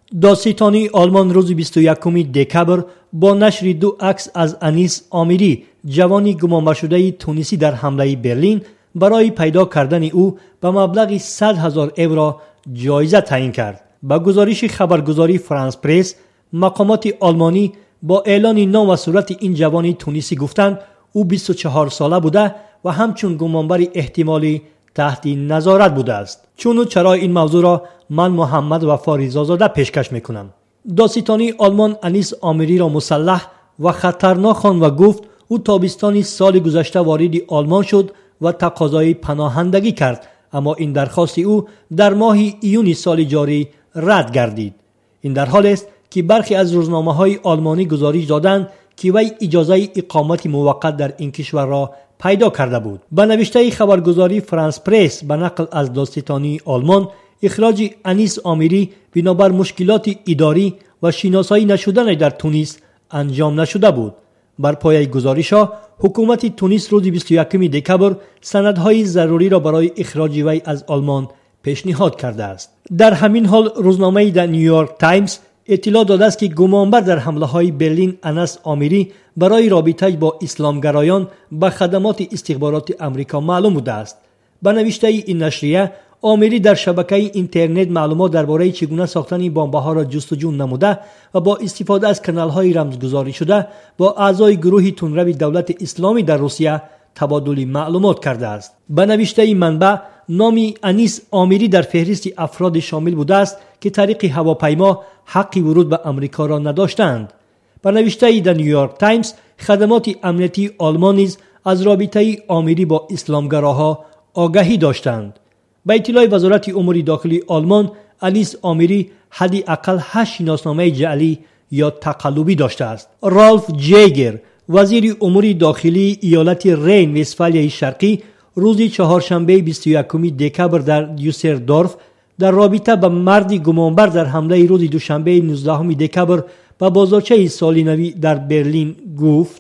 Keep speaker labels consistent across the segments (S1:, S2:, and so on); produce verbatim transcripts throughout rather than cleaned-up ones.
S1: دادستانی آلمان روز بیست و یکم دکبر با نشر دو عکس از انیس آمیری، جوانی گمانبر شده تونسی در حمله برلین، برای پیدا کردن او به مبلغ صد هزار یورو جایزه تعیین کرد. با گزارش خبرگزاری فرانس پرس، مقامات آلمانی با اعلان نام و صورت این جوان تونسی گفتند او بیست و چهار ساله بوده و همچون گمانبر احتمالی تحت نظارت بوده است. چون و چرای این موضوع را من محمد وفا رضازاده پیشکش میکنم. دادستانی آلمان انیس آمیری را مسلح و خطرناک خواند و گفت او تابستان سال گذشته وارد آلمان شد و تقاضای پناهندگی کرد، اما این درخواست او در ماه ایون سال جاری رد گردید. این در حالی است که برخی از روزنامه‌های آلمانی گزارش دادند که وی اجازه اقامت موقت در این کشور را پیدا کرده بود. به نوشته خبرگزاری فرانس پرس به نقل از دادستانی آلمان، اخراج انیس آمیری بنابر مشکلات اداری و شناسایی نشدن در تونس انجام نشده بود. بر پایه گزارش‌ها، حکومت تونس روز بیست و یکم دکبر سندهای ضروری را برای اخراج وی از آلمان پیشنهاد کرده است. در همین حال روزنامه د نیویورک تایمز اطلاع داده است که گمانبر در حمله‌های برلین انیس آمیری برای رابطه با اسلامگرایان به خدمات استخبارات آمریکا معلوم بوده است. به نوشته این نشریه، آمیری در شبکه اینترنت معلومات درباره چگونه ساختن بمب‌ها را جستجو نموده و با استفاده از کانال‌های رمزگذاری شده با اعضای گروه تندرو دولت اسلامی در روسیه تبادل معلومات کرده است. به نوشته این منبع، نام انیس آمیری در فهرست افراد شامل بوده است که طریق هواپیما حق ورود به آمریکا را نداشتند. به نوشته د نیویورک تایمز، خدمات امنیتی آلمان نیز از رابطه آمیری با اسلامگراها آگاهی داشتند. به اطلاع وزارت امور داخلی آلمان، انیس آمیری حداقل هشت شناسنامه جعلی یا تقلبی داشته است. رالف جیگر، وزیر امور داخلی ایالت رین وستفالیای شرقی، روز چهارشنبه بیست و یکم دکبر در دیوسردورف در رابطه با مردی گمانبر در حمله روز دوشنبه نوزدهم دکبر به بازارچه سالینوی در برلین گفت: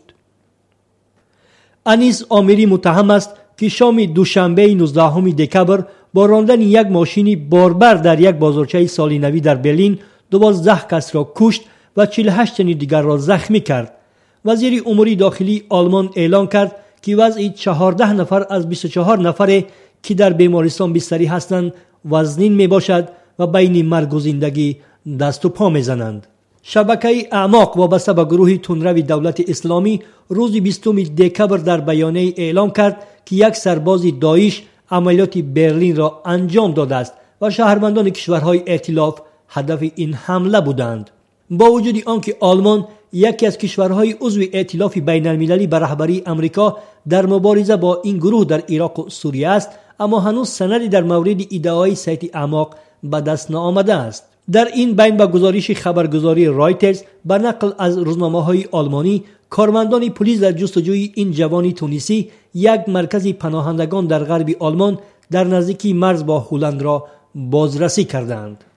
S1: انیس آمیری متهم است که شام دوشنبه نوزدهم دکبر با راندن یک ماشین باربر در یک بازارچه سالینوی در برلین دوازده کس را کشت و چهل و هشت تن دیگر را زخمی کرد. وزیر امور داخلی آلمان اعلان کرد که وضع چهارده نفر از بیست و چهار نفر که در بیمارستان بستری هستند وزنین می باشد و بین مرگ و زندگی دست و پا می زنند. شبکه اعماق وابسته به گروه تندرو دولت اسلامی روز بیستم دکبر در بیانیه اعلام کرد که یک سرباز داعش عملیات برلین را انجام داده است و شهروندان کشورهای ائتلاف هدف این حمله بودند. با وجود آنکه آلمان یکی از کشورهای عضو ائتلاف بین المللی به رهبری آمریکا در مبارزه با این گروه در عراق و سوریه است، اما هنوز سندی در مورد ادعای سایت اعماق به دست نآمده است. در این بین با گزارش خبرگزاری رایترز به نقل از روزنامه‌های آلمانی، کارمندان پلیس در جستجوی این جوان تونسی یک مرکز پناهندگان در غرب آلمان در نزدیکی مرز با هلند را بازرسی کردند.